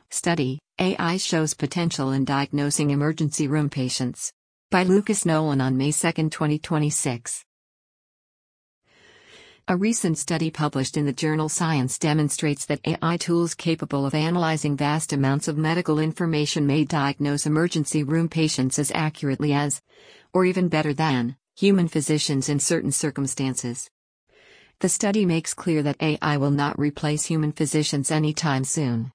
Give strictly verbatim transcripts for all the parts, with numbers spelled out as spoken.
Study, A I shows potential in diagnosing emergency room patients. By Lucas Nolan on May second, twenty twenty-six. A recent study published in the journal Science demonstrates that A I tools capable of analyzing vast amounts of medical information may diagnose emergency room patients as accurately as, or even better than, human physicians in certain circumstances. The study makes clear that A I will not replace human physicians anytime soon.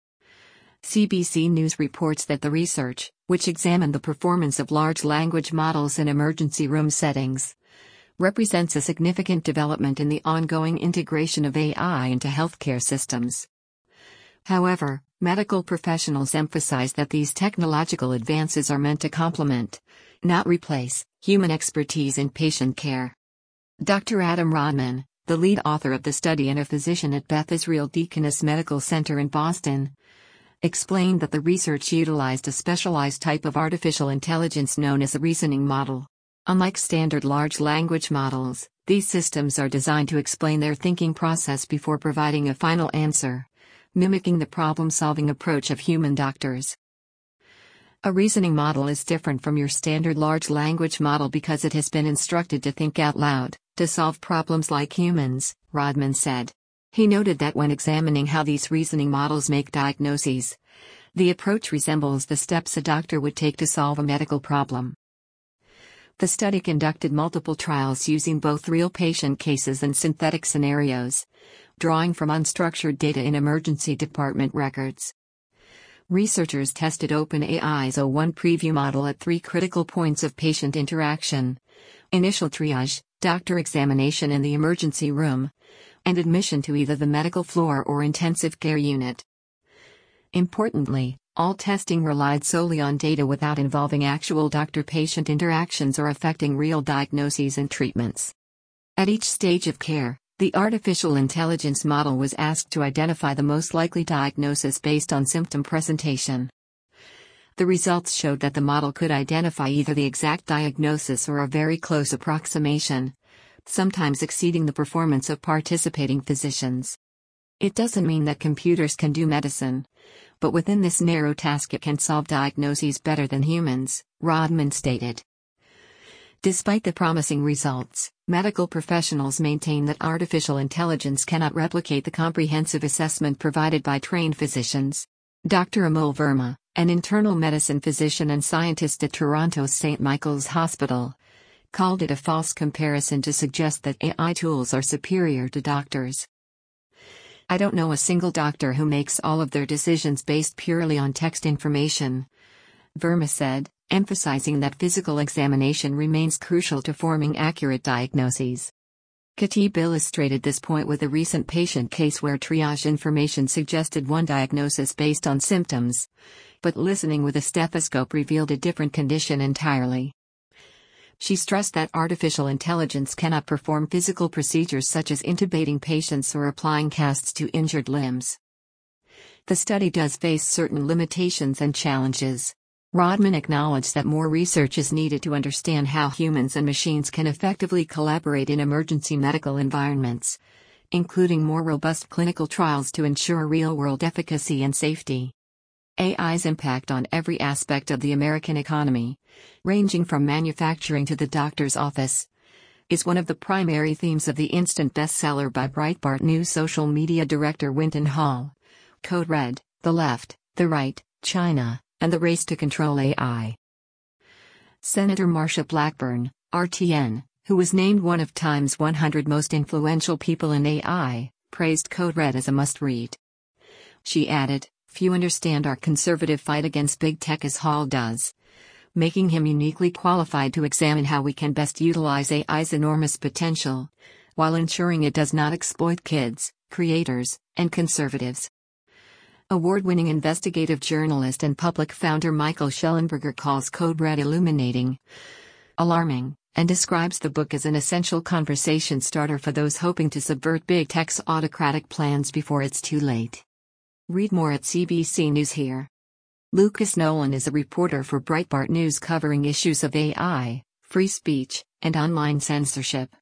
C B C News reports that the research, which examined the performance of large language models in emergency room settings, represents a significant development in the ongoing integration of A I into healthcare systems. However, medical professionals emphasize that these technological advances are meant to complement, not replace, human expertise in patient care. Doctor Adam Rodman, the lead author of the study and a physician at Beth Israel Deaconess Medical Center in Boston, explained that the research utilized a specialized type of artificial intelligence known as a reasoning model. Unlike standard large language models, these systems are designed to explain their thinking process before providing a final answer, mimicking the problem-solving approach of human doctors. A reasoning model is different from your standard large language model because it has been instructed to think out loud, to solve problems like humans, Rodman said. He noted that when examining how these reasoning models make diagnoses, the approach resembles the steps a doctor would take to solve a medical problem. The study conducted multiple trials using both real patient cases and synthetic scenarios, drawing from unstructured data in emergency department records. Researchers tested OpenAI's O one preview model at three critical points of patient interaction: initial triage, doctor examination in the emergency room, and admission to either the medical floor or intensive care unit. Importantly, all testing relied solely on data without involving actual doctor-patient interactions or affecting real diagnoses and treatments. At each stage of care, the artificial intelligence model was asked to identify the most likely diagnosis based on symptom presentation. The results showed that the model could identify either the exact diagnosis or a very close approximation, sometimes exceeding the performance of participating physicians. It doesn't mean that computers can do medicine, but within this narrow task it can solve diagnoses better than humans, Rodman stated. Despite the promising results, medical professionals maintain that artificial intelligence cannot replicate the comprehensive assessment provided by trained physicians. Doctor Amol Verma, an internal medicine physician and scientist at Toronto's Saint Michael's Hospital, called it a false comparison to suggest that A I tools are superior to doctors. "I don't know a single doctor who makes all of their decisions based purely on text information," Verma said, emphasizing that physical examination remains crucial to forming accurate diagnoses. Khatib illustrated this point with a recent patient case where triage information suggested one diagnosis based on symptoms, but listening with a stethoscope revealed a different condition entirely. She stressed that artificial intelligence cannot perform physical procedures such as intubating patients or applying casts to injured limbs. The study does face certain limitations and challenges. Rodman acknowledged that more research is needed to understand how humans and machines can effectively collaborate in emergency medical environments, including more robust clinical trials to ensure real-world efficacy and safety. A I's impact on every aspect of the American economy, ranging from manufacturing to the doctor's office, is one of the primary themes of the instant bestseller by Breitbart News social media director Winton Hall. Code Red, The Left, The Right, China, and the Race to Control A I. Senator Marsha Blackburn, R T N, who was named one of Time's one hundred most influential people in A I, praised Code Red as a must-read. She added, "Few understand our conservative fight against big tech as Hall does, making him uniquely qualified to examine how we can best utilize A I's enormous potential, while ensuring it does not exploit kids, creators, and conservatives." Award-winning investigative journalist and public founder Michael Shellenberger calls Code Red illuminating, alarming, and describes the book as an essential conversation starter for those hoping to subvert big tech's autocratic plans before it's too late. Read more at C B C News here. Lucas Nolan is a reporter for Breitbart News covering issues of A I, free speech, and online censorship.